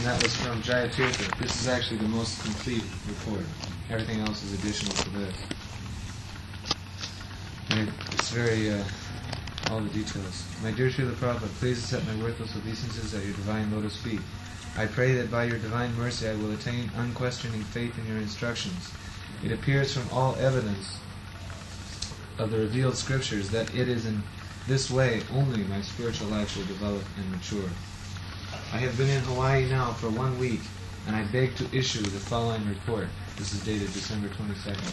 that was from Jayatirtha. This is actually the most complete report. Everything else is additional to this. And it's very, all the details. My dear Srila Prabhupada, please accept my worthless obeisances at your divine lotus feet. I pray that by your divine mercy I will attain unquestioning faith in your instructions. It appears from all evidence of the revealed scriptures that it is in this way only my spiritual life will develop and mature. I have been in Hawaii now for 1 week, and I beg to issue the following report. This is dated December 22nd.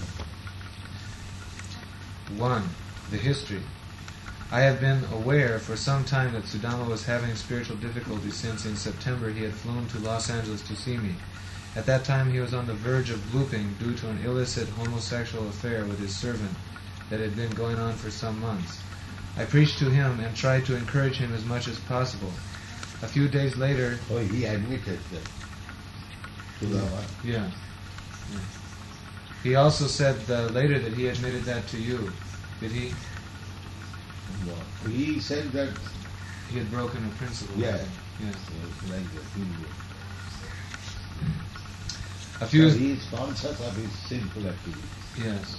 1. The history. I have been aware for some time that Sudama was having spiritual difficulties since in September he had flown to Los Angeles to see me. At that time he was on the verge of blooping due to an illicit homosexual affair with his servant that had been going on for some months. I preached to him and tried to encourage him as much as possible. A few days later... Oh, he admitted that. Sudama. Yeah. He also said later that he admitted that to you. Did he? No. He said that... He had broken a principle. Yeah. Yes. So like that. A few... So he is conscious of his sinful activity. Yes.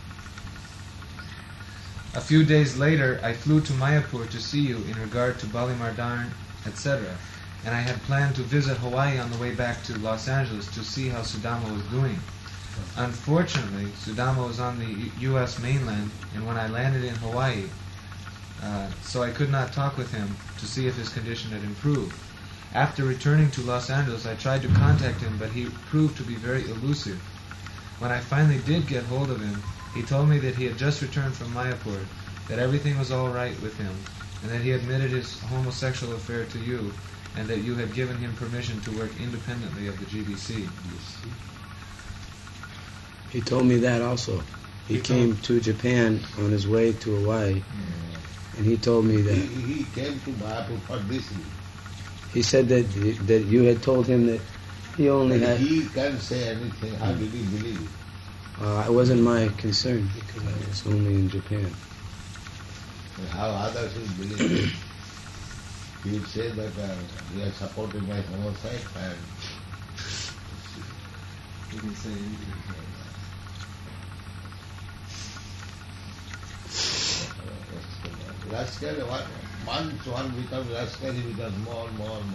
A few days later, I flew to Mayapur to see you in regard to Balimardarn, etc., and I had planned to visit Hawaii on the way back to Los Angeles to see how Sudama was doing. Unfortunately, Sudama was on the U.S. mainland, and when I landed in Hawaii, so I could not talk with him to see if his condition had improved. After returning to Los Angeles, I tried to contact him, but he proved to be very elusive. When I finally did get hold of him, he told me that he had just returned from Mayapur, that everything was all right with him, and that he admitted his homosexual affair to you, and that you had given him permission to work independently of the GBC. He told me that also. He came to Japan on his way to Hawaii, and he told me that. He came to Mayapur for this. He said that you had told him that he only had... He can't say anything. How did he believe it? It wasn't my concern because I was only in Japan. How others will believe it? He would say that we are supporting my homicide and... You can say anything. Rascal, once one becomes rascal, he becomes more.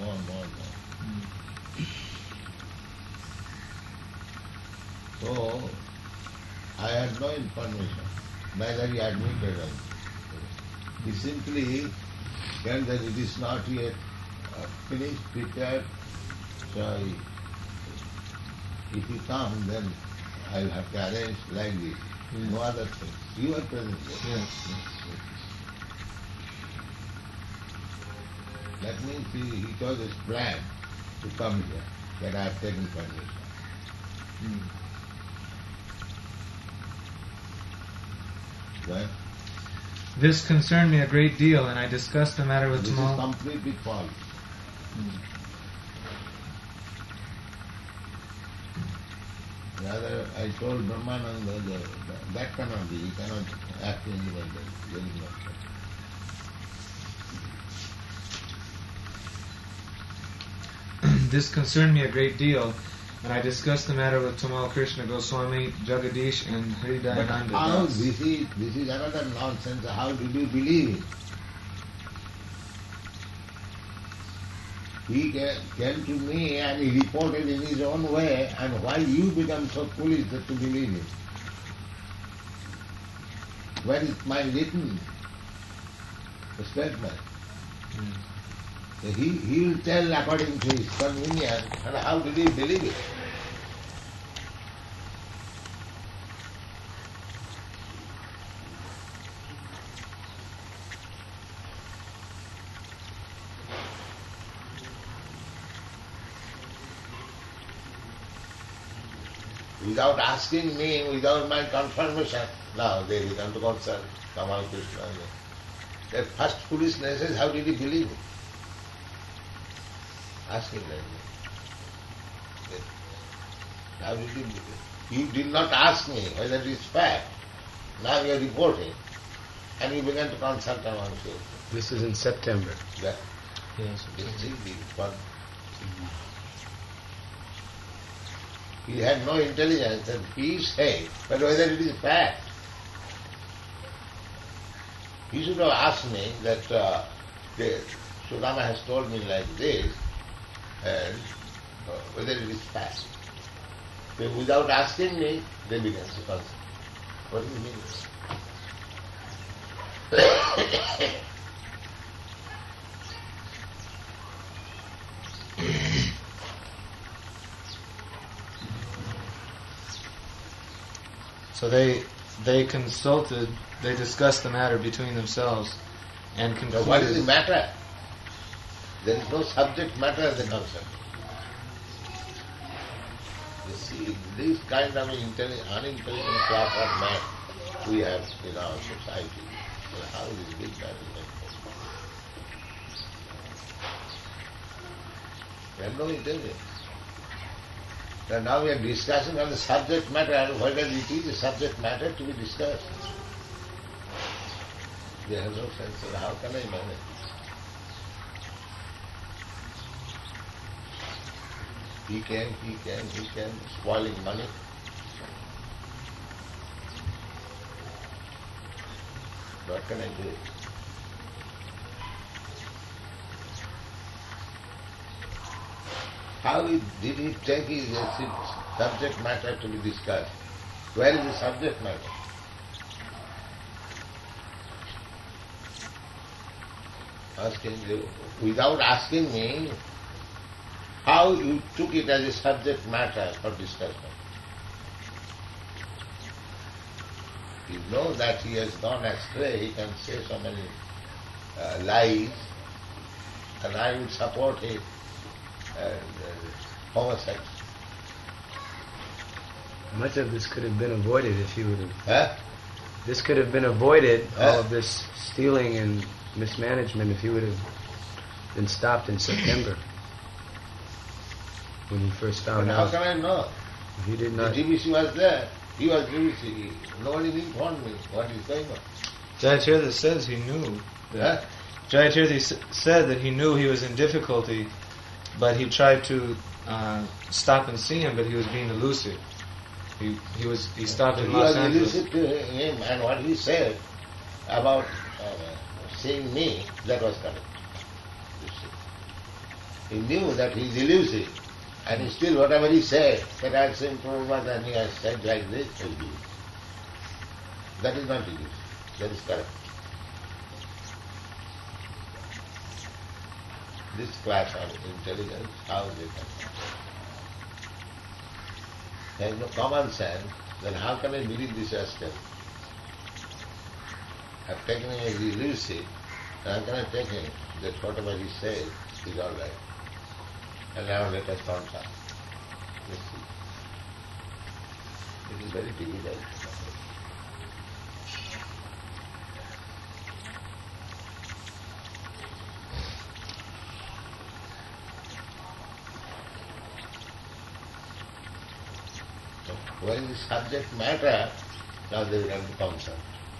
So, I had no information, neither he admitted it. He simply said that it is not yet finished, prepared, so if you come, then I will have to arrange like this. Yes. No other thing. You are present here. Yes. That means he chose his plan to come here, that I have taken permission. Right? This concerned me a great deal, and I discussed the matter with This is Tamal. completely false. Rather, I told Brahmananda that cannot be. You cannot act independently. There is no such. This concerned me a great deal, and I discussed the matter with Tamal Krishna Goswami, Jagadish, and Hridayananda How Das. this is another nonsense. How did you believe it? He came to me and he reported in his own way, and why you become so foolish that to believe it? When is my written statement? He will tell according to his convenience, and how did he believe it? Without asking me, without my confirmation, now they become to concern Tamal Krishna. That first foolishness is, how did he believe it? Asking like that. How did you believe it? You did not ask me whether it is fact. Now you are reporting. And you began to consult amongst yourselves. This is in September. Yeah. Yes. This is the one He had no intelligence, and he said, but whether it is fact. He should have asked me that Sudama has told me like this, and whether it is fact. So without asking me, they began to concern. What do you mean? So they consulted, they discussed the matter between themselves and Now concluded. what is the matter? There is no subject matter as a concept. You see, this kind of unintelligent class of man we have in our society. So how is this big matter? They have no intelligence. So now we are discussing on the subject matter. What does it is, the subject matter to be discussed? They have no sense. So how can I manage? He can, spoiling money. What can I do? How did he take his subject matter to be discussed? Where is the subject matter? Asking you, without asking me, how you took it as a subject matter for discussion. You know that he has gone astray, he can say so many lies, and I would support him. Homosexual. Much of this could have been avoided if he would have. Huh? This could have been avoided, all of this stealing and mismanagement, if he would have been stopped in September when he first found But how out. can I know? He did The not. GBC was there. He was GBC. Nobody informed me what is going on. Jayatirtha says he knew. Huh? Jayatirtha said that he knew he was in difficulty, but he tried to stop and see him, but he was being elusive. He stopped So in he Los was Angeles. elusive to him, and what he said about seeing me, that was correct. You see. He knew that he is elusive, and still whatever he said, that I have seen Prabhupada and he has said like this, I do. That is not elusive. That is correct. This class of intelligence, how they can. There is no common sense, then how can I believe this as step? I have taken him as elusive, and how can I take him that whatever he says is all right? And now let us consult. Let's see. It is very difficult. Where is the subject matter, now they will have to consult.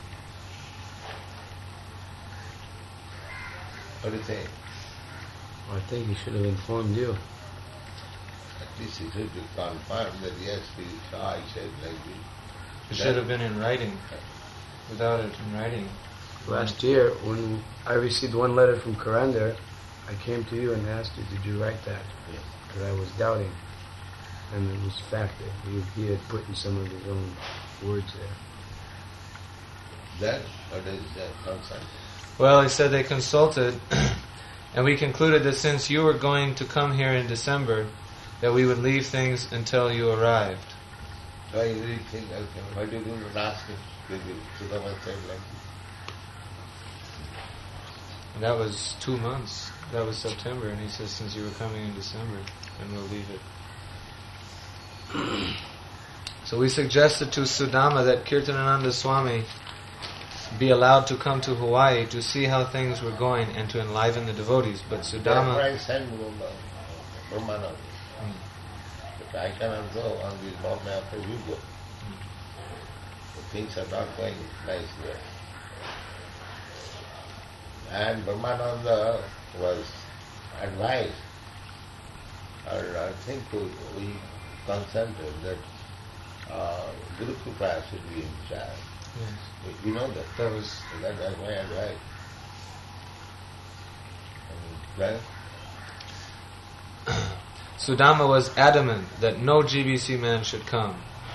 What do you think? I think he should have informed you. At least he should be confirmed that yes, we saw, I said like this. It should have been in writing. Without it in writing. Last year, when I received one letter from Karandar, I came to you and asked you, did you write that? Yes. Because I was doubting. And it was fact that he had put in some of his own words there. Then, what is that consult? Well, he said they consulted, and we concluded that since you were going to come here in December, that we would leave things until you arrived. So I really think, okay, why do you not ask him? They will Sudama said like this. And that was 2 months. That was September, and he says since you were coming in December, then we'll leave it. So we suggested to Sudama that Kirtanananda Swami be allowed to come to Hawaii to see how things were going and to enliven the devotees. But Therefore Sudama... I send Brahmananda. But I cannot go on this Bombay after you go. The things are not going nice there. And Brahmananda was advised I think we consented that Guru Kripa should be in charge. Yes. You know that? That was That's my advice. And then, Sudama was adamant that no GBC man should come.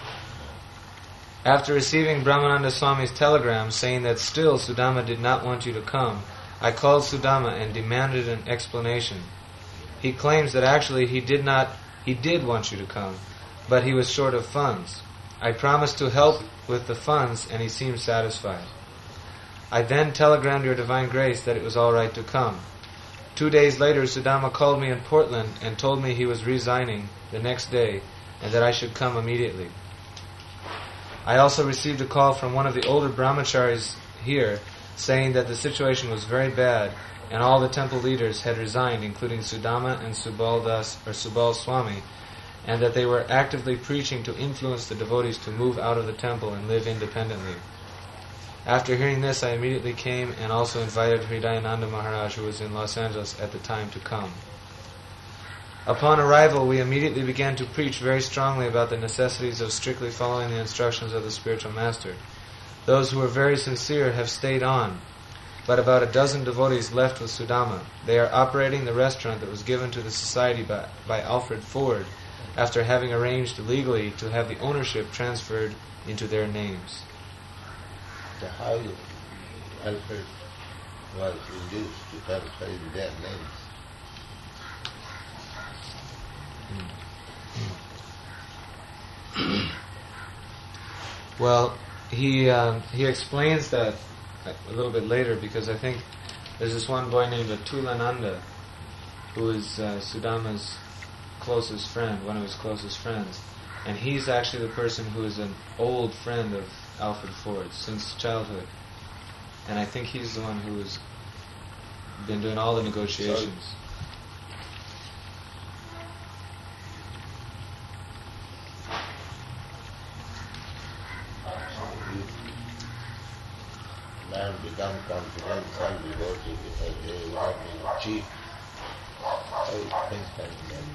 After receiving Brahmananda Swami's telegram saying that still Sudama did not want you to come, I called Sudama and demanded an explanation. He claims that actually he did want you to come, but he was short of funds. I promised to help with the funds and he seemed satisfied. I then telegrammed Your Divine Grace that it was all right to come. 2 days later, Sudama called me in Portland and told me he was resigning the next day and that I should come immediately. I also received a call from one of the older brahmacharis here saying that the situation was very bad and all the temple leaders had resigned, including Sudama and Subal Swami, and that they were actively preaching to influence the devotees to move out of the temple and live independently. After hearing this, I immediately came and also invited Hridayananda Maharaj, who was in Los Angeles at the time, to come. Upon arrival, we immediately began to preach very strongly about the necessities of strictly following the instructions of the spiritual master. Those who were very sincere have stayed on, but about a dozen devotees left with Sudama. They are operating the restaurant that was given to the society by Alfred Ford, after having arranged legally to have the ownership transferred into their names. so how Alfred was induced to transfer in their names? Well, he explains that a little bit later, because I think there's this one boy named Atulananda who is Sudama's closest friend, one of his closest friends, and he's actually the person who is an old friend of Alfred Ford since childhood, and I think he's the one who's been doing all the negotiations. Man become confidential devotee because they want to cheat. How things can be done.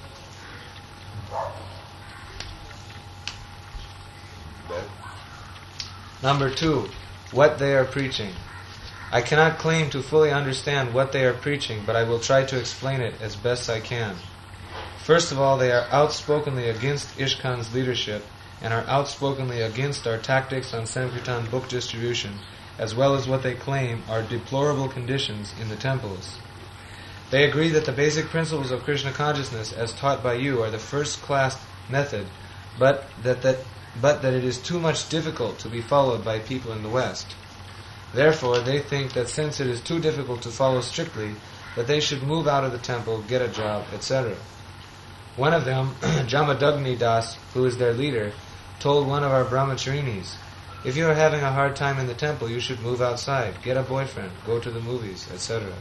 But Number 2, what they are preaching. I cannot claim to fully understand what they are preaching, but I will try to explain it as best I can. First of all, they are outspokenly against ISKCON's leadership and are outspokenly against our tactics on Sankirtan book distribution, as well as what they claim are deplorable conditions in the temples. They agree that the basic principles of Krishna consciousness as taught by you are the first-class method, but that it is too much difficult to be followed by people in the West. Therefore, they think that since it is too difficult to follow strictly, that they should move out of the temple, get a job, etc. One of them, Jamadagni Das, who is their leader, told one of our brahmacharinis, "If you are having a hard time in the temple, you should move outside, get a boyfriend, go to the movies, etc."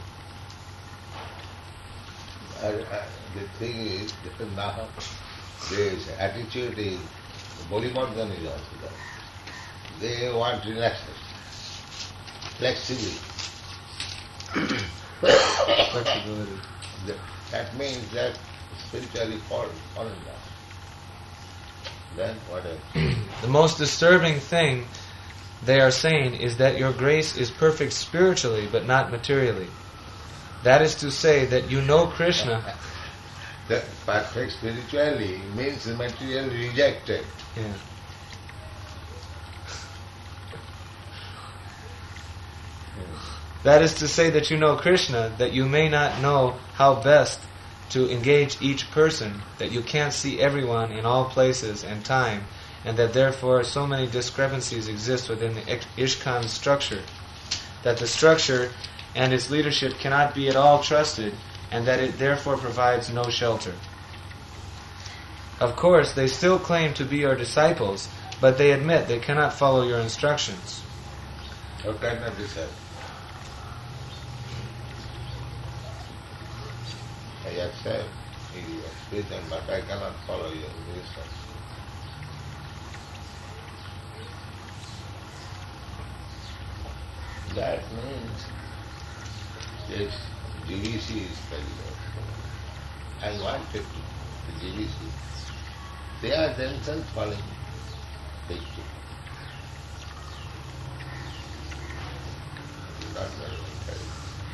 the thing is, that now this attitude is, Bodhimardhan is also there. They want relaxation, flexibility. Flexibility. That means that spiritually fallen down. Then what else? The most disturbing thing they are saying is that your grace is perfect spiritually, but not materially. That is to say that you know Krishna. That perfect spiritually means material rejected. Yeah. That is to say that you know Krishna, that you may not know how best to engage each person, that you can't see everyone in all places and time, and that therefore so many discrepancies exist within the ISKCON structure, that the structure and its leadership cannot be at all trusted, and that it therefore provides no shelter. Of course, they still claim to be your disciples, but they admit they cannot follow your instructions. How can I decide? I accept your spiritual, but I cannot follow your instructions. That means this GVC is very low. and 150, the GBC, they are themselves falling victim. Not very encouraging.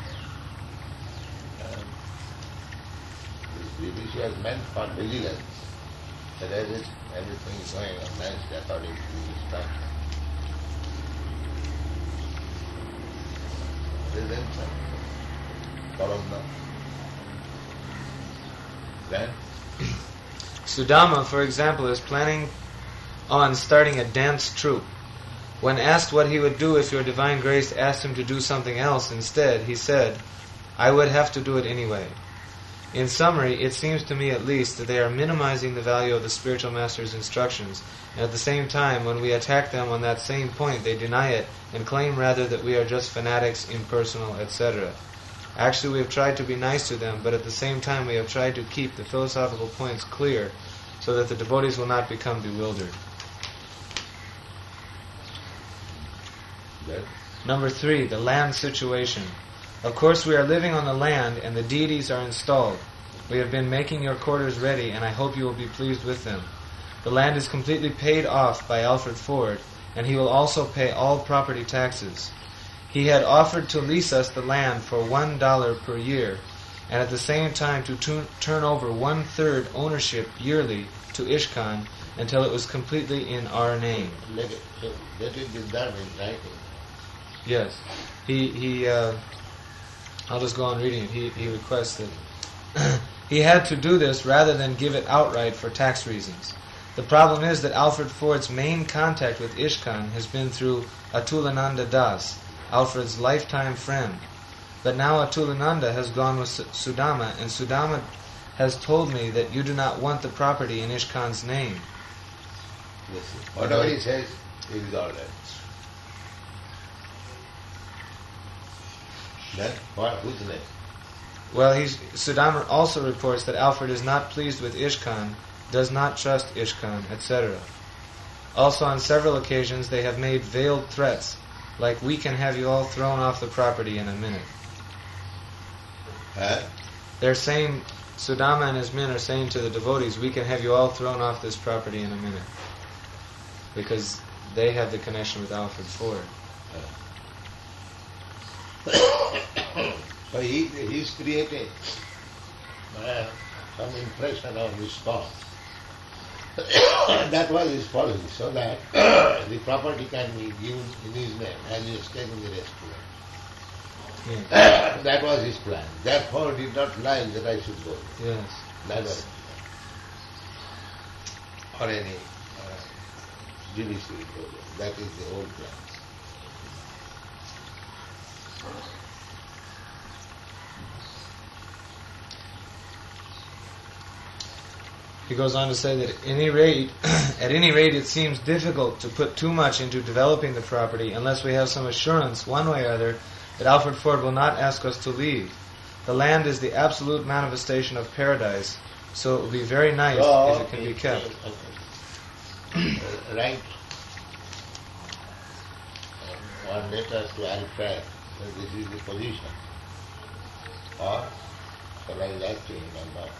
This GBC has meant for vigilance, that as if everything is going on nicely according to the instruction. They themselves follow them. Then Sudama, for example, is planning on starting a dance troupe. When asked what he would do if your divine grace asked him to do something else instead, he said, "I would have to do it anyway." In summary, it seems to me at least that they are minimizing the value of the spiritual master's instructions, and at the same time, when we attack them on that same point, they deny it and claim rather that we are just fanatics, impersonal, etc. Actually, we have tried to be nice to them, but at the same time we have tried to keep the philosophical points clear so that the devotees will not become bewildered. Then Number 3, the land situation. Of course, we are living on the land and the deities are installed. We have been making your quarters ready and I hope you will be pleased with them. The land is completely paid off by Alfred Ford and he will also pay all property taxes. He had offered to lease us the land for $1 per year and at the same time to turn over 1/3 ownership yearly to Ishkan until it was completely in our name. let it be done in writing. Yes. I'll just go on reading it. He requests that he had to do this rather than give it outright for tax reasons. The problem is that Alfred Ford's main contact with Ishkan has been through Atulananda Das, Alfred's lifetime friend. But now Atulananda has gone with Sudama, and Sudama has told me that you do not want the property in Ishkan's name. Listen, whatever he says, it is all right. Then, whose name? Well, Sudama also reports that Alfred is not pleased with Ishkan, does not trust Ishkan, etc. Also, on several occasions, they have made veiled threats, like, "We can have you all thrown off the property in a minute." They're saying, Sudama and his men are saying to the devotees, "We can have you all thrown off this property in a minute." Because they have the connection with Alfred Ford. So he's creating some impression on his thought. That was his policy, so that the property can be given in his name and he has taken the rest to it. Yeah. That was his plan. Therefore he did not like that I should go. Yes. That was or any judiciary program. That is the whole plan. He goes on to say that at any rate, it seems difficult to put too much into developing the property unless we have some assurance, one way or other, that Alfred Ford will not ask us to leave. The land is the absolute manifestation of paradise, so it will be very nice if it can be kept. Write one letter to Alfred that this is the position. Or shall I write to him or not?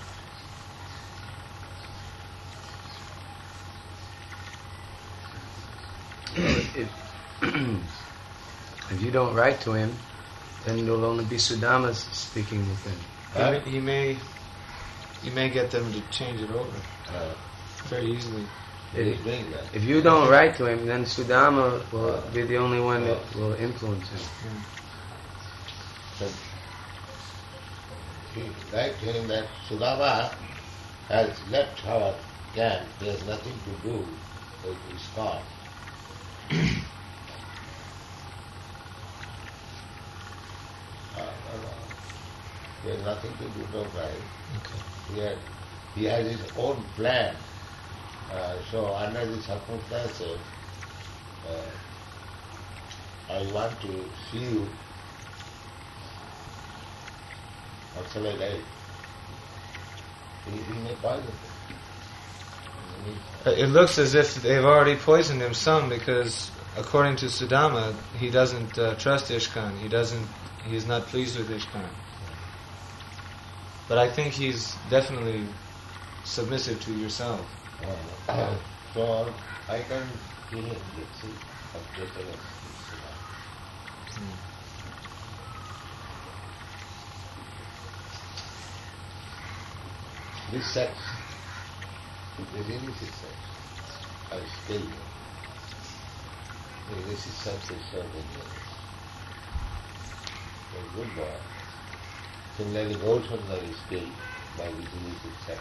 If you don't write to him, then it'll only be Sudama speaking with him. He may get them to change it over very easily. If you don't write to him, then Sudama will be the only one that will influence him. So, write to him that Sudama has left our camp. He has nothing to do with his cause. He has nothing to do with right. He has his own plan. So under the circumstances, I want to see you. What shall I write? He may poison him. It looks as if they've already poisoned him some, because according to Sudama, he doesn't trust Ishkan. He is not pleased with Ishkan. But I think he's definitely submissive to yourself. So I can see him, let's see, updated as this sex, if there really is sex, I still know. This is sex is so dangerous. A good boy. Similarly, Gautama is killed by this illicit sex.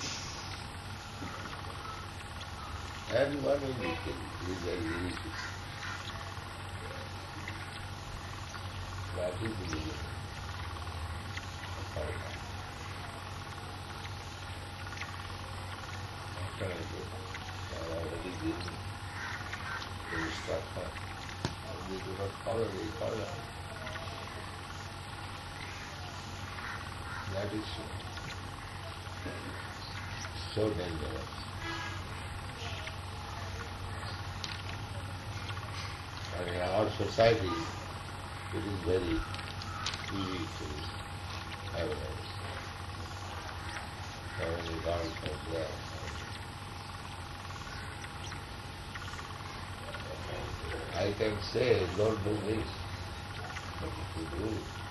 Everyone will be killed with the illicit. That is the reason. What can I do? I already given the instruction. And they do not follow, they follow. That is so dangerous. And in our society, it is very easy to have an many girls as well. I can say, don't do this, but if you do,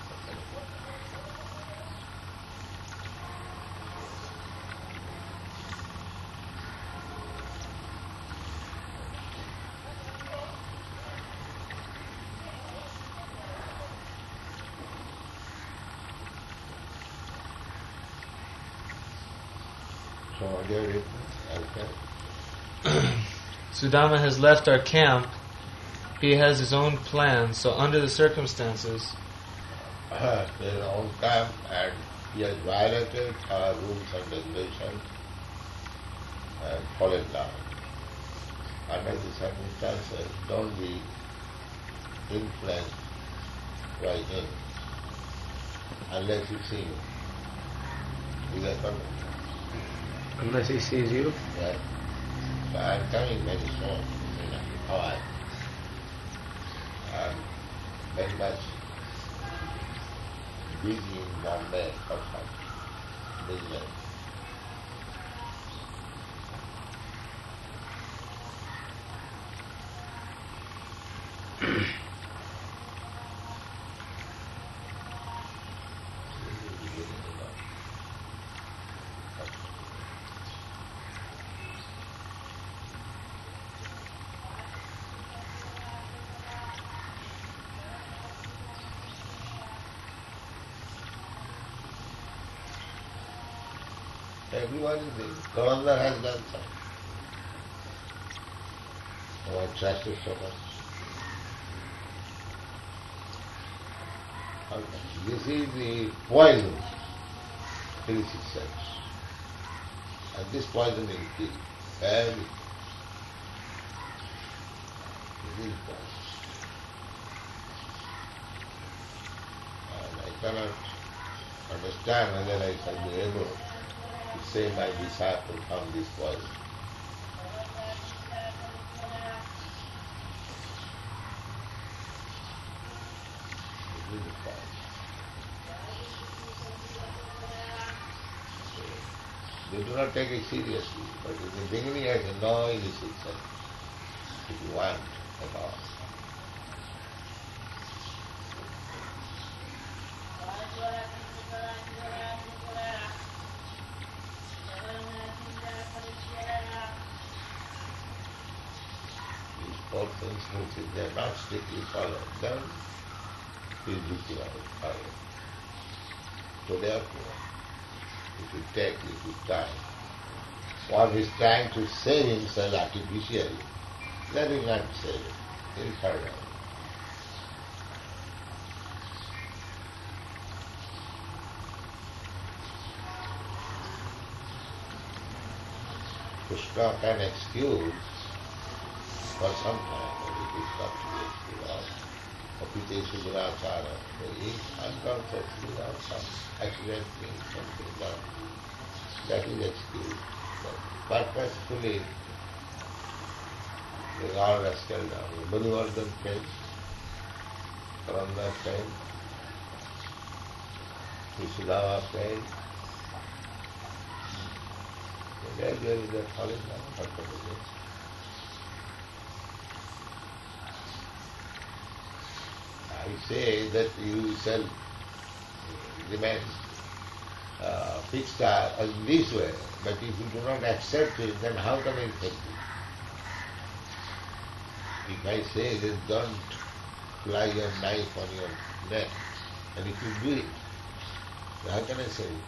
so there it is. Sudama has left our camp. He has his own plans, so under the circumstances, Their own camp, and he has violated our rules and regulations and fallen down. Under the circumstances, don't be influenced by him unless you see him. You get what? Unless he sees you? Right. So I am coming very soon in Hawaii. I am very much busy in Bombay for some business. Everyone is doing. Governor has done so. Oh, I trust it so much. Okay. This is the poison, illicit sex. And this poison will kill everything. This is poison. And I cannot understand whether I shall be able to save my disciple from this poison. This is the poison. So, they do not take it seriously, but in the beginning I said, no illicit sex, if you want at all. All things which if they are not strictly followed, then he is victim of it. So therefore, if you take little time, one is trying to save himself artificially, that will not save him. He will fall down. Krishna can excuse for some time, but it is not to be excused. Apitesu Gunachara, he unconsciously or some accident thing, something done. That is excused. But purposefully, the Lord has killed down. Badivardhan failed, Karanda failed, Sudava failed, Gradually they are falling down. What to do? I say that you shall remain fixed in this way, but if you do not accept it, then how can I help you? If I say that don't fly your knife on your neck, and if you do it, how can I say it?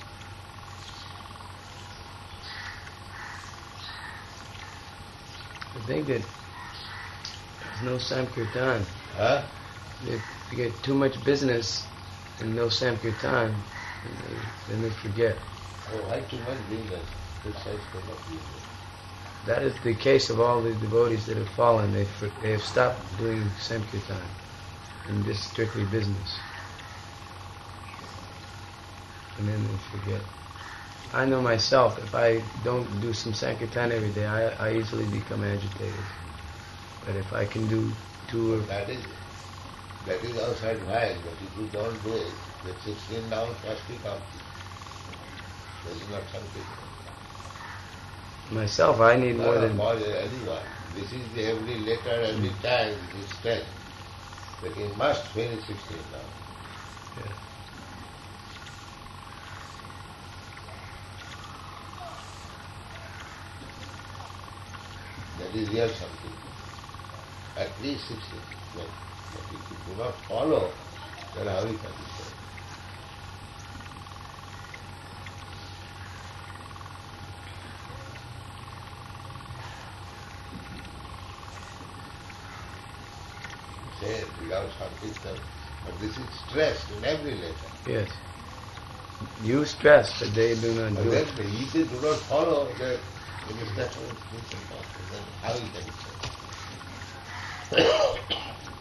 I think that there's no Sankirtan. Huh? If you get too much business and no Sankirtan, then they forget. Oh, why too much business? This size cannot be business. That is the case of all the devotees that have fallen. They have stopped doing Sankirtan and just strictly business. And then they forget. I know myself, if I don't do some Sankirtan every day, I easily become agitated. But if I can do 2 or... That is outside wise, but if you don't do it, the 16 down must be complete. That is not something. Myself, I need more than... More than anyone. This is the every letter, every time, this is strength. That he must finish 16 down. Yeah. That is real something. At least 16. But if you do not follow, then how you can be saved? Say without Sankirtan, but this is stressed in every letter. Yes. You stress, but they do not do it. Exactly. If they do not follow, then it is that one thing important. Then how you can be saved?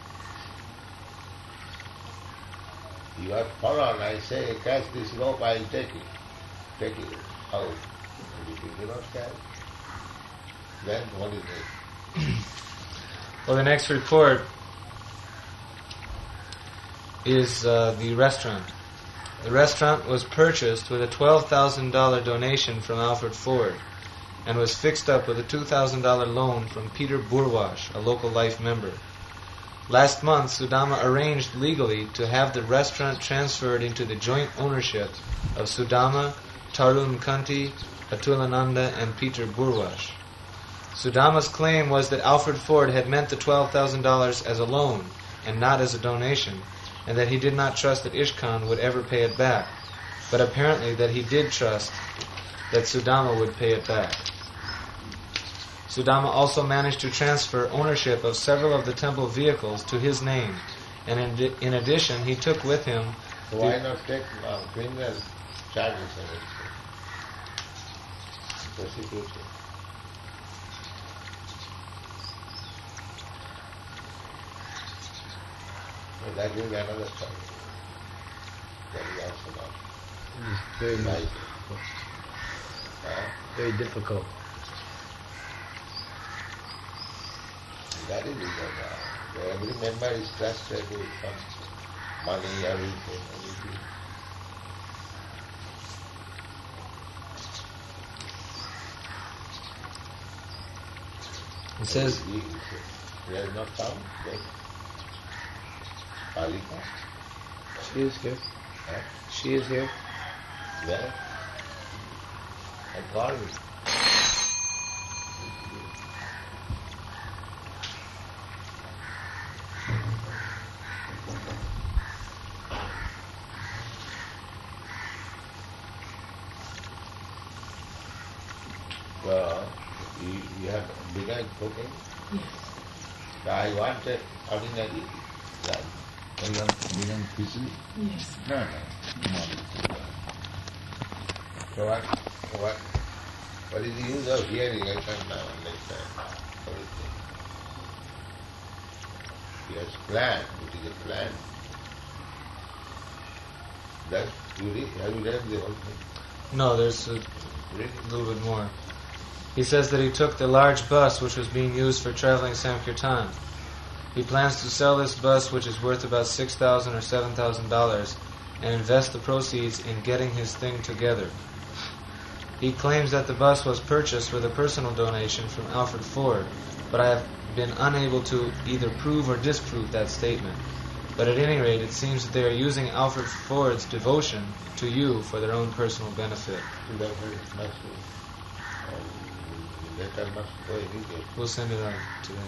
You are fallen, I say, catch this rope, I'll take it. Take it out. And if you do not catch, then what is it? Well, the next report is the restaurant. The restaurant was purchased with a $12,000 donation from Alfred Ford and was fixed up with a $2,000 loan from Peter Burwash, a local life member. Last month, Sudama arranged legally to have the restaurant transferred into the joint ownership of Sudama, Tarun Kanti, Atulananda, and Peter Burwash. Sudama's claim was that Alfred Ford had meant the $12,000 as a loan and not as a donation, and that he did not trust that Ishkan would ever pay it back, but apparently that he did trust that Sudama would pay it back. Sudama also managed to transfer ownership of several of the temple vehicles to his name, and in addition he took with him... So why not take criminal charges against him? Prosecution. So that will be another story. That is also not It's very right. difficult. Very difficult. That is because every member is trusted with some money, everything. It says... He has not found that Palika. She is here. Huh? She is here. Where? I called him. So, you have begun cooking? Yes. So I wanted ordinary rice. So you have begun khichdi? Yes. No. So what is the use of hearing? I can't now understand. Everything. He has planned. It is a plan. That have you read the whole thing? No, there's a Read it. little bit more. He says that he took the large bus which was being used for traveling Sankirtan. He plans to sell this bus, which is worth about $6,000 or $7,000, and invest the proceeds in getting his thing together. He claims that the bus was purchased with a personal donation from Alfred Ford, but I have been unable to either prove or disprove that statement. But at any rate, it seems that they are using Alfred Ford's devotion to you for their own personal benefit. Letter must go immediately. We'll send it out today.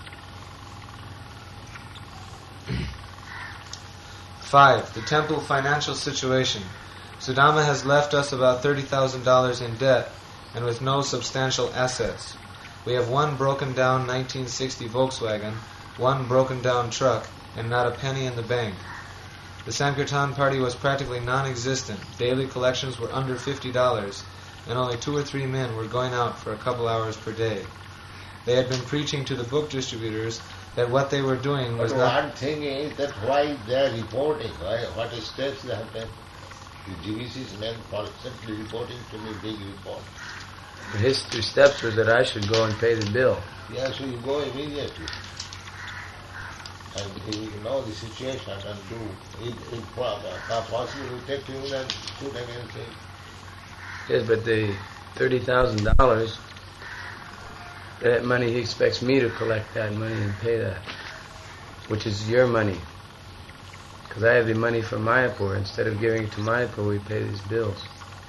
5. The temple financial situation. Sudama has left us about $30,000 in debt and with no substantial assets. We have one broken down 1960 Volkswagen, one broken down truck, and not a penny in the bank. The Sankirtan party was practically non-existent. Daily collections were under $50, and only 2 or 3 men were going out for a couple hours per day. They had been preaching to the book distributors that what they were doing was but not... one thing is that why they are reporting, what steps they have taken. The GBC's men constantly reporting to me, big report. His 2 steps was that I should go and pay the bill. Yeah, so you go immediately. And you know the situation and do it possible you take him and shoot against him. Yes, but the $30,000, that money, he expects me to collect that money and pay that, which is your money. Because I have the money for Mayapur. Instead of giving it to Mayapur, we pay these bills.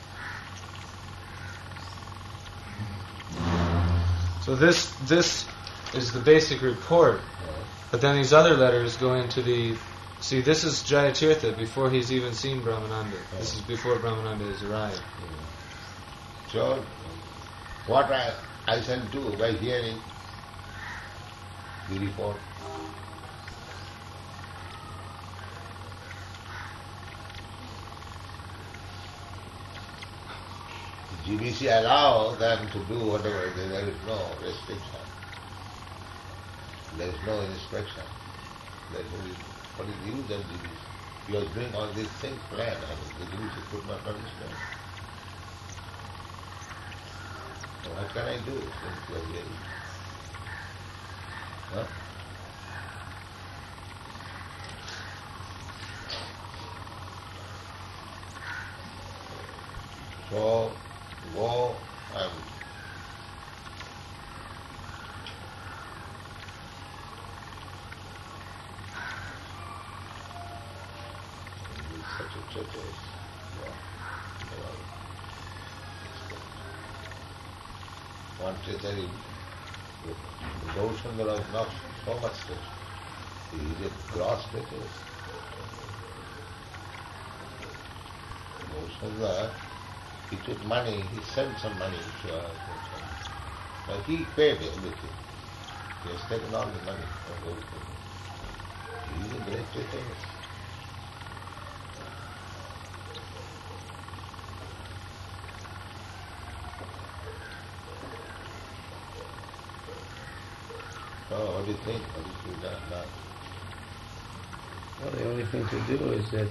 So this is the basic report. But then these other letters go into the... See, this is Jayatirtha before he's even seen Brahmananda. This is before Brahmananda has arrived. So, what I shall do by hearing the report. The GBC allow them to do whatever, there is no restriction. There is no inspection. There is only what is the use of GBC? You are doing all these things planned and the GBC could not understand. So what can I do since you are here? Huh? So go and such a churches. One Chaitanya, Gaurchandra is not so much rich. He is a gross riches. Gaurchandra, he took money, he sent some money to us. But he paid everything. He has taken all the money from Gaurchandra. He is a great Chaitanya. Oh, what do you think? What is to be done now? Well, the only thing to do is that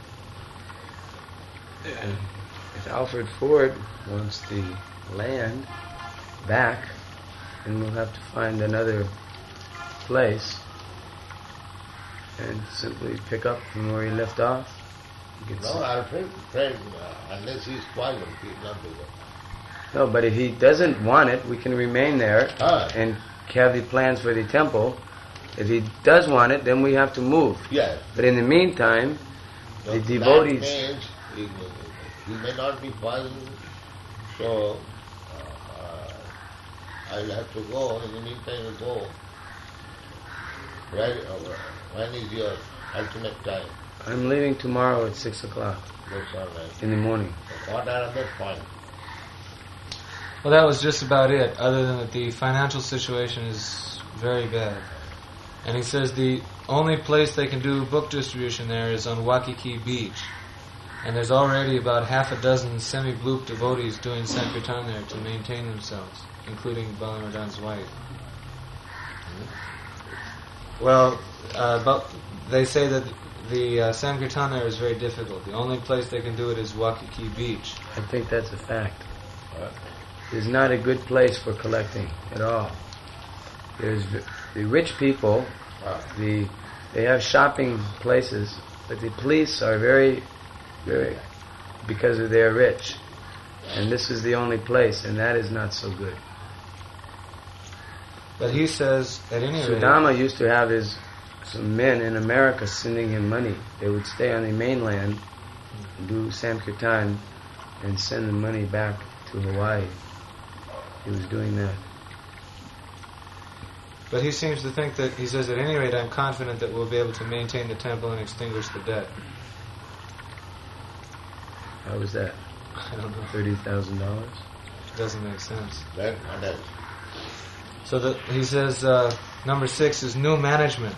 if Alfred Ford wants the land back, then we'll have to find another place and simply pick up from where he left off. No, Alfred, unless he is poisoned, he will not do that. No, but if he doesn't want it, we can remain there and have the plans for the temple. If he does want it, then we have to move. Yes. But in the meantime, the devotees... That means he may not be poisoned, so I will have to go. In the meantime, you go. When is your ultimate time? I'm leaving tomorrow at 6 o'clock That's all right. in the morning. What are other points? Well, that was just about it, other than that the financial situation is very bad. And he says the only place they can do book distribution there is on Waikiki Beach. And there's already about half a dozen semi-bloop devotees doing Sankirtan there to maintain themselves, including Balamardan's wife. Well, but they say that the Sankirtan there is very difficult. The only place they can do it is Waikiki Beach. I think that's a fact. It's not a good place for collecting at all. There's the rich people, they have shopping places, but the police are very, because they're rich. And this is the only place, and that is not so good. But he says, at any rate, Sudama used to have some men in America sending him money. They would stay on the mainland, do Sankirtan, and send the money back to Hawaii. He was doing that. But he seems to think that, he says, at any rate, I'm confident that we'll be able to maintain the temple and extinguish the debt. How was that? I don't know. $30,000? Doesn't make sense. Then what else? So he says, number 6 is new management.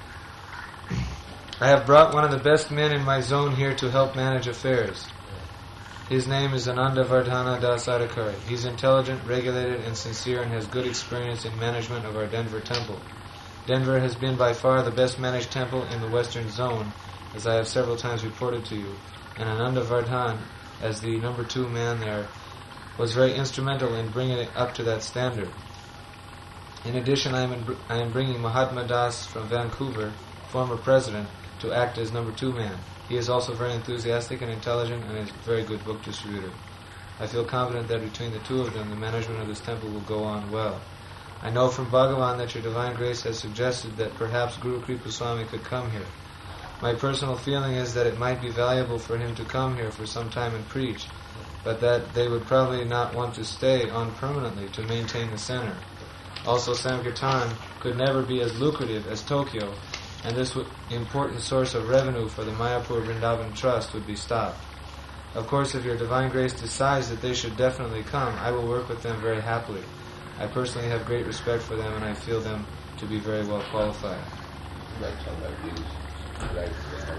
I have brought one of the best men in my zone here to help manage affairs. His name is Ananda Vardhana Das Adhikari. He's intelligent, regulated, and sincere, and has good experience in management of our Denver temple. Denver has been by far the best managed temple in the western zone, as I have several times reported to you, and Ananda Vardhan, as the number 2 man there, was very instrumental in bringing it up to that standard. In addition, I am bringing Mahatma Das from Vancouver, former president, to act as number 2 man. He is also very enthusiastic and intelligent, and is a very good book distributor. I feel confident that between the 2 of them, the management of this temple will go on well. I know from Bhagavan that your Divine Grace has suggested that perhaps Guru Kripa Swami could come here. My personal feeling is that it might be valuable for him to come here for some time and preach, but that they would probably not want to stay on permanently to maintain the center. Also, Sankirtan could never be as lucrative as Tokyo, and this important source of revenue for the Mayapur Vrindavan Trust would be stopped. Of course, if your Divine Grace decides that they should definitely come, I will work with them very happily. I personally have great respect for them, and I feel them to be very well qualified. That's how that is. Right.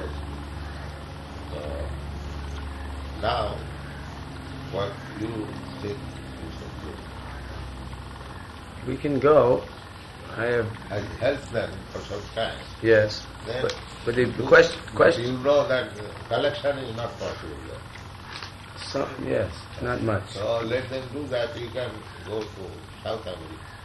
Now, what you think is good? We can go. I have... And help them for some time. Yes. Then But the question... You know that collection is not possible there. Yes, not much. So let them do that. You can go to South America.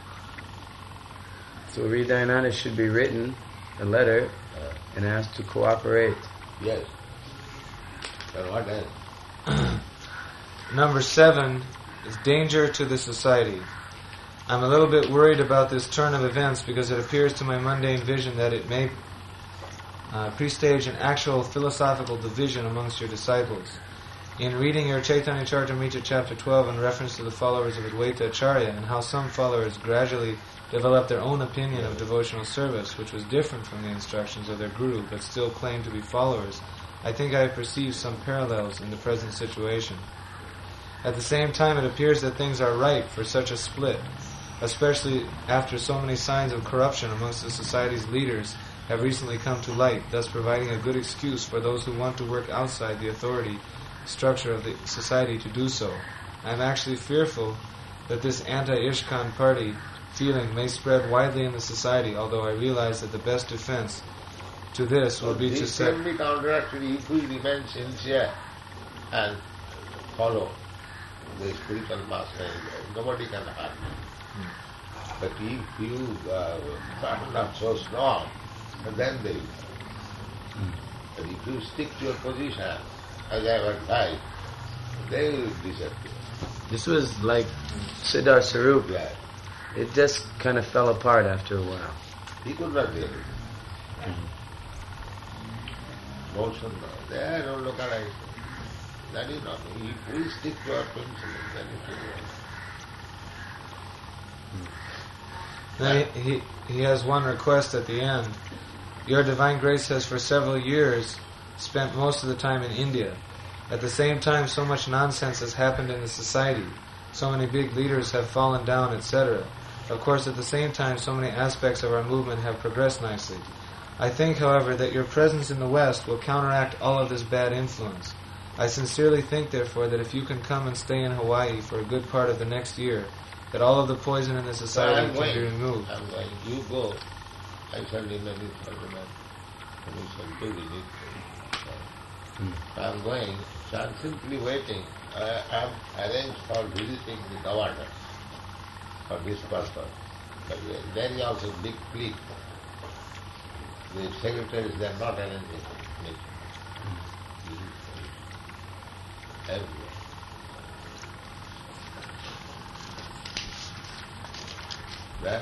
So Hridayananda should be written a letter and asked to cooperate. Yes. But what else? Number 7 is danger to the society. I'm a little bit worried about this turn of events because it appears to my mundane vision that it may prestage an actual philosophical division amongst your disciples. In reading your Chaitanya Charitamrita chapter 12 in reference to the followers of Advaita Acharya and how some followers gradually developed their own opinion of devotional service, which was different from the instructions of their guru but still claimed to be followers, I think I have perceived some parallels in the present situation. At the same time, it appears that things are ripe for such a split, especially after so many signs of corruption amongst the society's leaders have recently come to light, thus providing a good excuse for those who want to work outside the authority structure of the society to do so. I am actually fearful that this anti-ISKCON party feeling may spread widely in the society, although I realize that the best defense to this will be to set... This can be counteracted if we remain sincere and follow the spiritual master. Nobody can harm you. But if you are not so strong, then they will. But if you stick to your position, as I have advised, they will disappear. This was like Siddhar Sarup. Yeah. It just kind of fell apart after a while. He could not deal with it. Motion, there, don't look at it. That is not. If we stick to our principle, then it will work. Then he has one request at the end. Your Divine Grace has for several years spent most of the time in India. At the same time, so much nonsense has happened in the society. So many big leaders have fallen down, etc. Of course, at the same time, so many aspects of our movement have progressed nicely. I think, however, that your presence in the West will counteract all of this bad influence. I sincerely think, therefore, that if you can come and stay in Hawaii for a good part of the next year, that all of the poison in the society can be removed. I'm going. You go. I shall remain with Ferdinand. And we shall do with it. I'm going. So I'm simply waiting. I have arranged for visiting the governor for this purpose. But there is also a big fleet. The secretaries, they are not arranging meeting. Everywhere. Then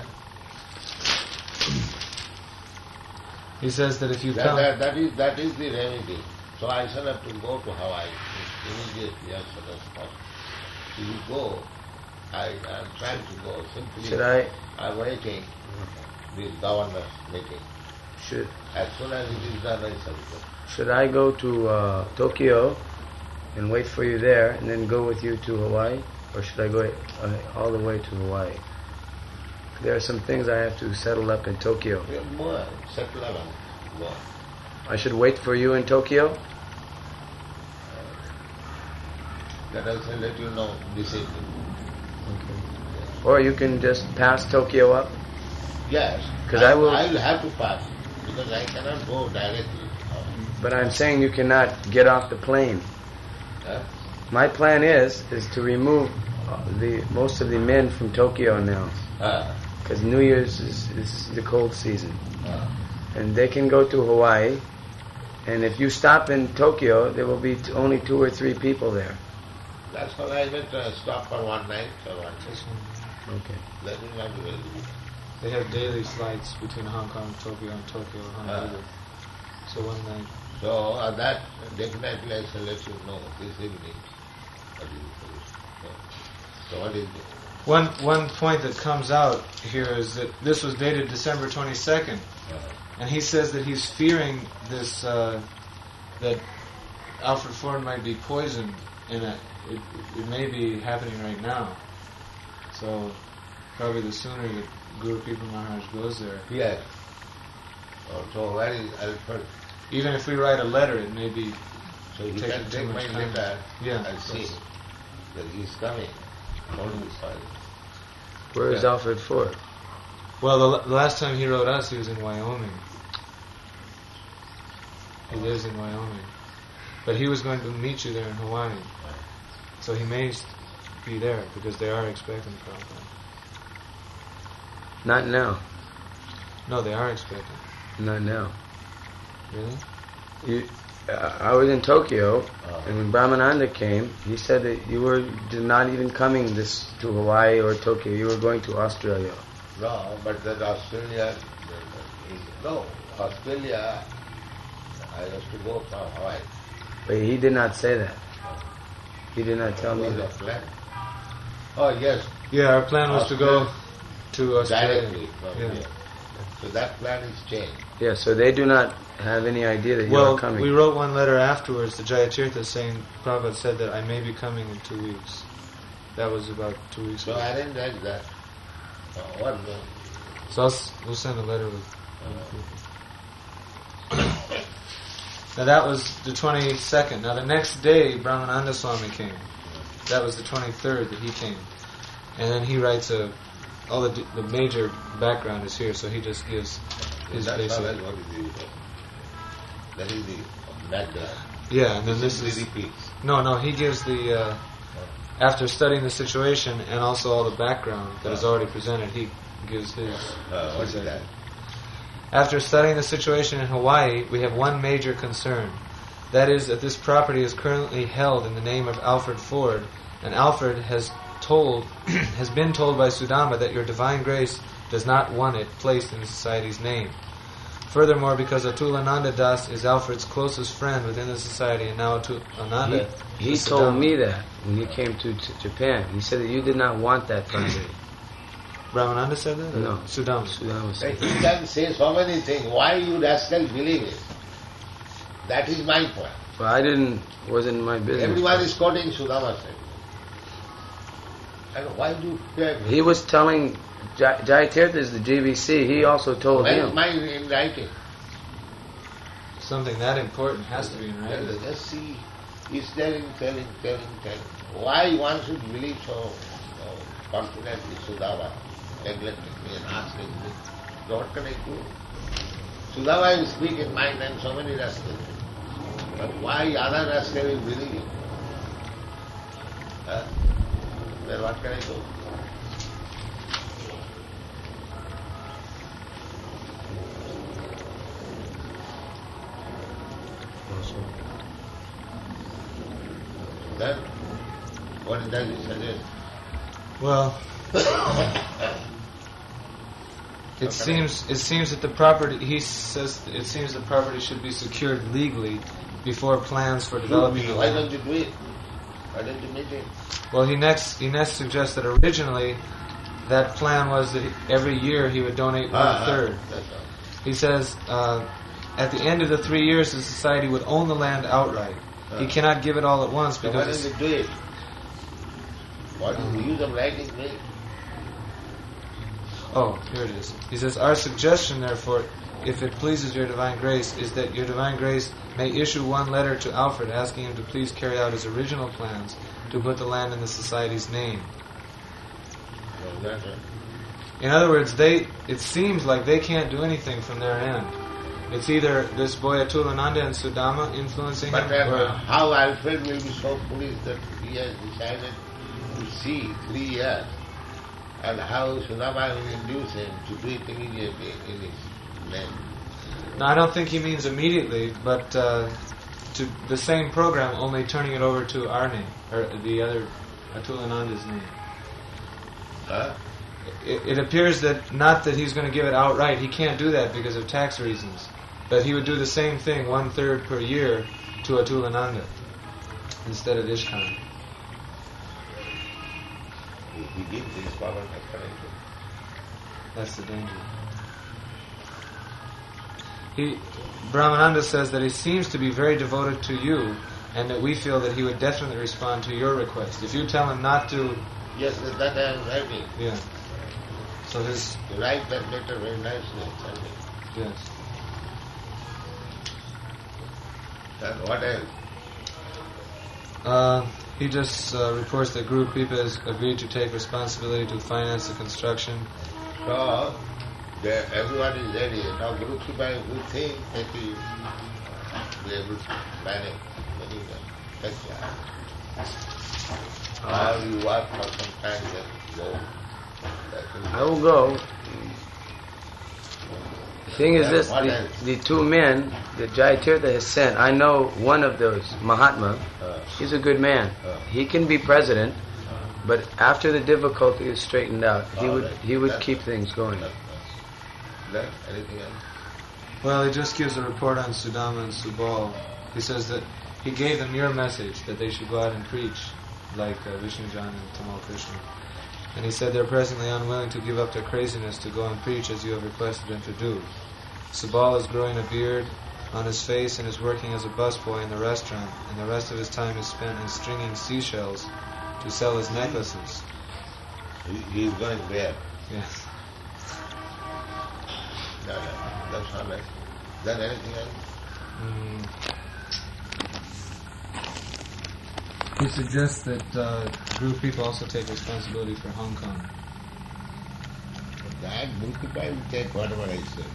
He says that if you come, that is the remedy. So I shall have to go to Hawaii immediately as soon as possible. If you go, I am trying to go. Simply, I'm waiting this governor's meeting. As soon as it is done, I shall go. Should I go to Tokyo and wait for you there, and then go with you to Hawaii, or should I go all the way to Hawaii? There are some things I have to settle up in Tokyo. More, settle up more. I should wait for you in Tokyo? That I shall let you know this evening. Okay. Or you can just pass Tokyo up? Yes. Because I will have to pass, because I cannot go directly. But I'm saying you cannot get off the plane. My plan is to remove most of the men from Tokyo now. Because New Year's is the cold season. And they can go to Hawaii. And if you stop in Tokyo, there will be only 2 or 3 people there. That's why I went to stop for one night or one day. Okay. That will not be very good. they have daily flights between Hong Kong and Tokyo Honolulu. So one night. So that definitely I shall let you know this evening. So what is it? One point that comes out here is that this was dated December 22nd, and he says that he's fearing this that Alfred Ford might be poisoned, and it may be happening right now. So probably the sooner that Guru Kripa Maharaj goes there. Yes. So where is Alfred? Even if we write a letter, it may be. So you can take my letter and see that he's coming. Only sorry. Where is Alfred Ford? Well, the last time he wrote us, he was in Wyoming. He lives in Wyoming. But he was going to meet you there in Hawaii. So he may be there, because they are expecting Prabhupada. Not now. No, they are expecting. Not now. Really? I was in Tokyo, and when Brahmananda came, he said that you were not even coming to Hawaii or Tokyo. You were going to Australia. No, but that Australia, Australia, I was to go from Hawaii. But he did not say that. He did not tell me that. Plan? Oh, yes. Yeah, our plan was to go to Australia. Directly from here. So that plan is changed. Yeah, so they do not have any idea that you are coming. Well, we wrote one letter afterwards to Jayatirtha saying, Prabhupada said that I may be coming in 2 weeks. That was about 2 weeks ago. So I didn't like that. What? So we'll send a letter with Now that was the 22nd. Now the next day, Brahmananda Swami came. That was the 23rd that he came. And then he writes all the major background is here, so he just gives his basic. That is the background. Yeah, and then this is repeats. No, he gives the after studying the situation and also all the background that is already presented, he gives his. What is that? After studying the situation in Hawaii, we have one major concern. That is that this property is currently held in the name of Alfred Ford, and Alfred has been told by Sudama that your divine grace does not want it placed in the society's name. Furthermore, because Atulananda Das is Alfred's closest friend within the society, and now Ananda... He told me that when he came to Japan. He said that you did not want that property. Brahmananda said that? No. Sudama said He can say so many things. Why you rascal believe it? That is my point. Well, wasn't my business. Everyone is quoting Sudama said. And why do you fear me? He was telling Jayatirtha is the GBC. He also told Where him. is mine in writing? Something that important has to be in writing. Just see, he's telling. Why one should believe so confidently Sudama, neglecting me and asking me, so what can I do? Sudama will speak in mind and so many rascals. But why other rascals will believe him? Then what can I do? Then, what does he suggest? Well, It seems that the property, he says, it seems the property should be secured legally before plans for developing the Why land. don't you do it? Why don't you meet him? Well, he next suggests that originally that plan was that every year he would donate one-third. That's all. He says at the end of the 3 years, the society would own the land outright. He cannot give it all at once So why because don't you do it? What is the use of writing me? oh, here it is. He says, our suggestion, therefore, if it pleases your divine grace, is that your divine grace may issue one letter to Alfred asking him to please carry out his original plans to put the land in the society's name. No, that's right. In other words, it seems like they can't do anything from their end. It's either this boy Atulananda and Sudama influencing But him, or how Alfred will be so foolish that he has decided to see 3 years, and how Sudama will induce him to do it immediately in his name. no, I don't think he means immediately, but to the same program, only turning it over to our name, or the other Atulananda's name. Huh? It appears that not that he's going to give it outright. He can't do that because of tax reasons. But he would do the same thing, 1/3 per year, to Atulananda instead of Ishkan. He gives his power explanation. That's the danger. Brahmananda says that he seems to be very devoted to you, and that we feel that he would definitely respond to your request. If you tell him not to, Yes, that I am writing. yeah. So his You write that letter very nicely, send me. yes. And what else? He just reports that Guru Kripa has agreed to take responsibility to finance the construction. So, everyone is ready. Now Guru Kripa is good thing that he be able to manage. Take care. Now you work for some time, then go. I will go. The thing is this, What else? the two men that Jayatirtha has sent, I know one of those, Mahatma, he's a good man. He can be president, but after the difficulty is straightened out, he would keep things going. Then anything else? Well, he just gives a report on Sudama and Subal. He says that he gave them your message, that they should go out and preach, like Vishnujan and Tamal Krishna. And he said they're presently unwilling to give up their craziness to go and preach as you have requested them to do. Subal is growing a beard on his face and is working as a busboy in the restaurant, and the rest of his time is spent in stringing seashells to sell his necklaces. He is going there. Yes. No, that's not right. Then anything else? He suggests that Guru people also take responsibility for Hong Kong. That Guru Kripa will take whatever I say.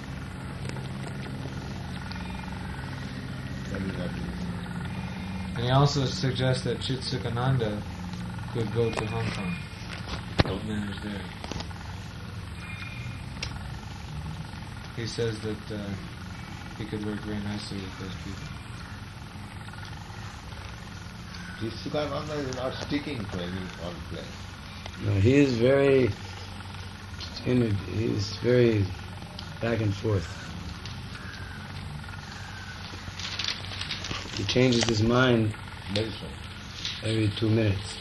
That is not easy. And he also suggests that Chitsukananda could go to Hong Kong, help manage there. He says that he could work very nicely with those people. Chitsukananda is not sticking to any one place. No, he is very, he's very back and forth. He changes his mind Very soon. every 2 minutes.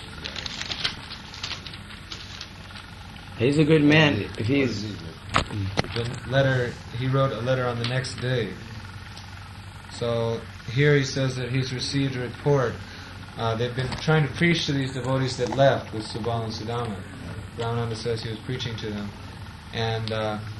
He's a good man. If he's The letter, he wrote a letter on the next day. So here he says that he's received a report. They've been trying to preach to these devotees that left with Subal and Sudama. Brahmananda says he was preaching to them. And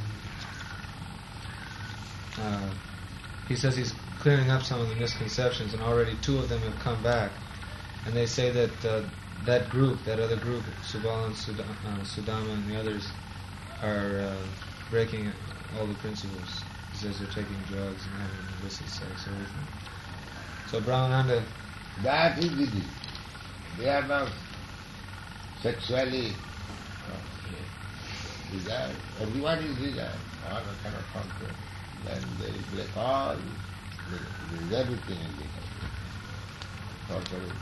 he says he's clearing up some of the misconceptions, and already 2 of them have come back. And they say that that group, that other group, Subal and Sudama and the others, are breaking all the principles. He says they're taking drugs and having illicit sex, everything. So Brahmananda, That is easy. They are not sexually desire. Everyone is desire. All cannot control. Then they break all. There is everything in the country.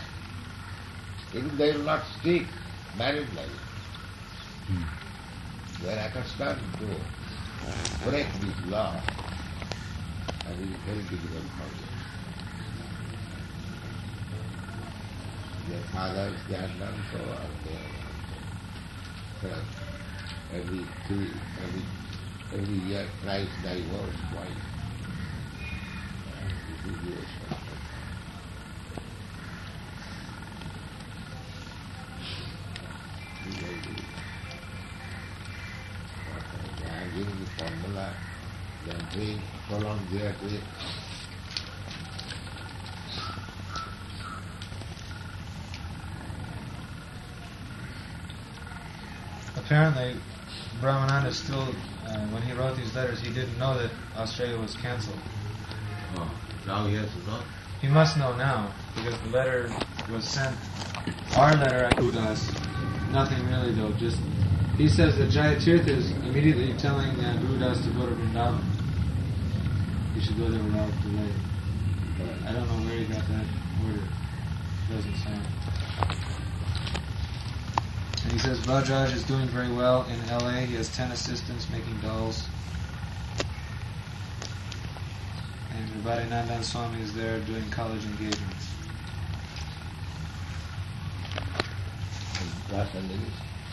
Even they will not stick married life. they are accustomed to break this law, and it is very difficult for them. Their fathers, they are done so, or they are done so. Every year tries divorce twice. This is the issue. They are giving the formula, they are doing prolonged therapy. Apparently, Brahmananda still, when he wrote these letters, he didn't know that Australia was cancelled. Oh, now he has to know. He must know now, because the letter was sent, our letter at Udas, nothing really though, just, he says that Jayatirtha is immediately telling Guru Das to go to Vrindavan. He should go there without delay. But I don't know where he got that order. It doesn't sound. And he says Vajraj is doing very well in LA. He has 10 assistants making dolls. And Vivadinandan Swami is there doing college engagements. Los Angeles?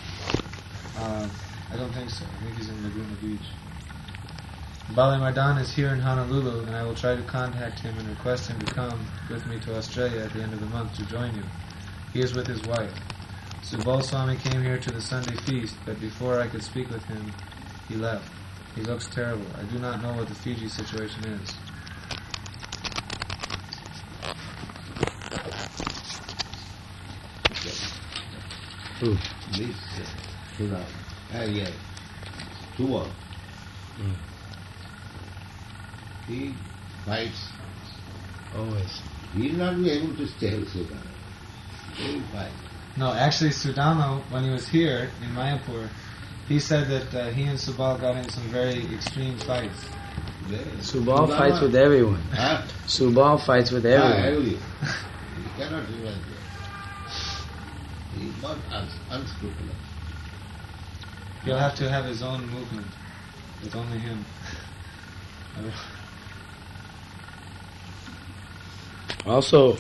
I don't think so. I think he's in Laguna Beach. Bali Mardan is here in Honolulu, and I will try to contact him and request him to come with me to Australia at the end of the month to join you. He is with his wife. Subal Swami came here to the Sunday feast, but before I could speak with him, he left. He looks terrible. I do not know what the Fiji situation is. Who? This Sudan. Yes. Tuva. He fights. Always. He will not be able to stay with Sudan. He will fight. No, actually, Sudama, when he was here in Mayapur, he said that he and Subal got in some very extreme fights. Subal fights with everyone. Huh? Subal fights with everyone. Everyone. He cannot even. He is not unscrupulous. He'll have to have his own movement with only him. Also,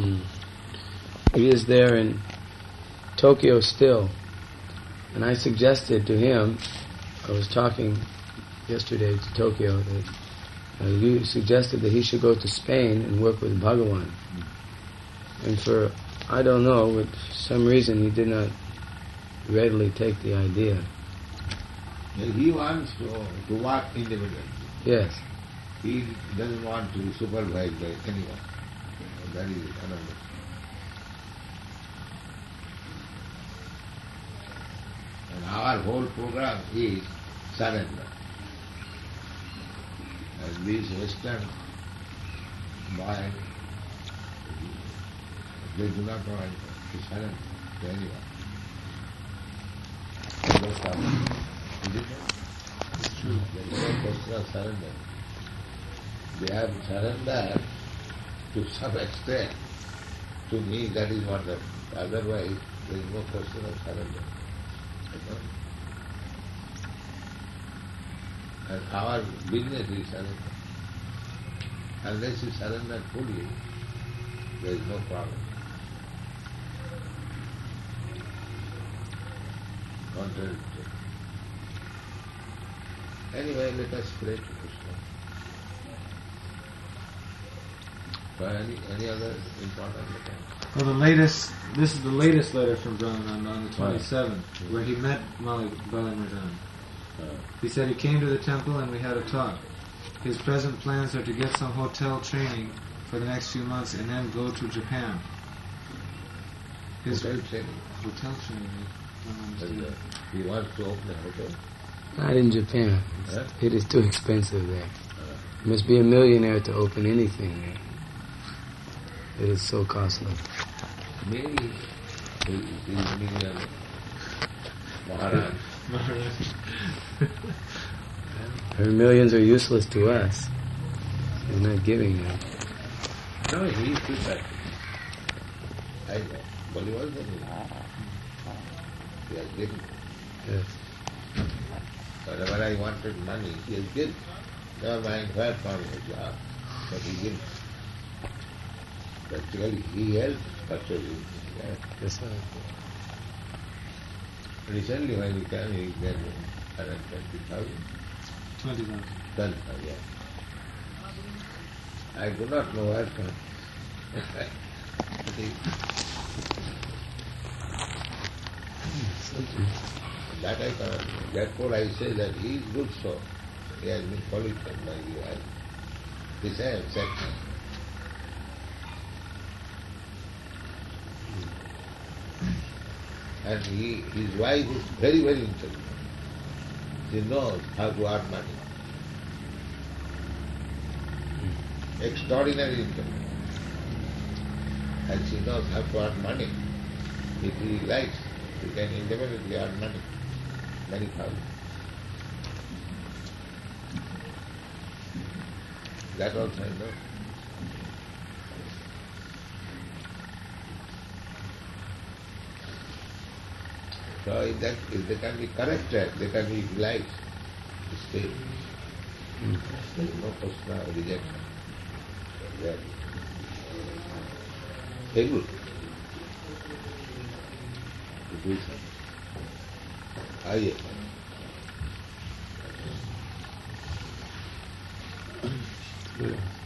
he is there in Tokyo still, and I suggested to him, I was talking yesterday to Tokyo, that you suggested that he should go to Spain and work with Bhagawan. And for, I don't know, for some reason he did not readily take the idea. He wants to work independently. Yes. He doesn't want to be supervised by anyone. That is another. And our whole program is surrender. And these Western mind, they do not want to surrender to anyone. That's how, isn't it? It's true. There is no question of surrender. They have surrendered to some extent. To me, that is wonderful. Otherwise, there is no question of surrender. And our business is surrender. Unless you surrender fully, there is no problem. Contradictory. Anyway, let us pray to Krishna. Any other important letter? Well, this is the latest letter from Brahmananda on the 27th, where he met Bali Mardan. He said he came to the temple and we had a talk. His present plans are to get some hotel training for the next few months and then go to Japan. His Hotel training. Hotel training. I don't understand. He wants to open a hotel. Not in Japan. Huh? It is too expensive there. You must be a millionaire to open anything there. It is so costly. Maybe he is million Maharaj. Her millions are useless to us. He's not giving them. No, he is prepared. I know. But he was the He has given. Yes. Whenever I wanted money, he will give. Never mind where from his job, but he gives. Practically he helped purchasing. Yeah. Yes, sir. Recently when he came, he gave me 120,000. 20,000. 12,000, yeah. I do not know where from. That I cannot know. Therefore I say that he is good soul. He has been qualified by you. This I have said. And his wife is very, very intelligent. She knows how to earn money. Extraordinary intelligent. And she knows how to earn money. If he likes, he can independently earn money. Many thousands. That also I know. So if they can be corrected, they can be utilized to stay. There is no question of rejection. They are able to do something. Yes.